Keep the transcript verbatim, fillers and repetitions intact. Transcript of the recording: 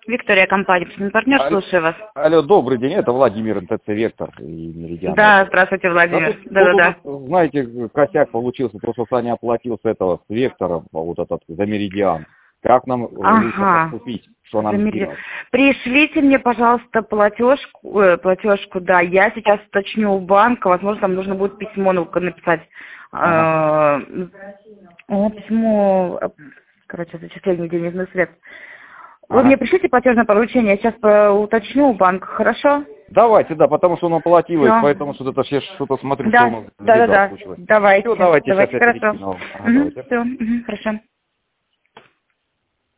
Виктория, компания «Партнер», Алло, слушаю вас. алло, добрый день, это Владимир, эн тэ цэ «Вектор» и «Меридиан». Да, здравствуйте, Владимир. Да-да-да. Да, знаете, косяк получился, то, что Саня оплатил с этого, с «Вектора», вот этот, за «Меридиан». Как нам лучше Ага. поступить? Что нам Замери- делать? Пришлите мне, пожалуйста, платежку, э, платежку, да, я сейчас уточню у банка, возможно, там нужно будет письмо ну, написать. Ага. Э, о, письмо, э, короче, зачисление денежных средств. Вы Ага. мне пришлите платежное поручение, я сейчас э, уточню у банка, хорошо? Давайте, да, потому что он оплатил, и Всё. поэтому что-то я что-то смотрю, что у Да, нас да, да, беда да, случилась. давайте, Все, давайте, сейчас давайте, я хорошо. перекину. Ага, Угу, давайте. все, угу, хорошо.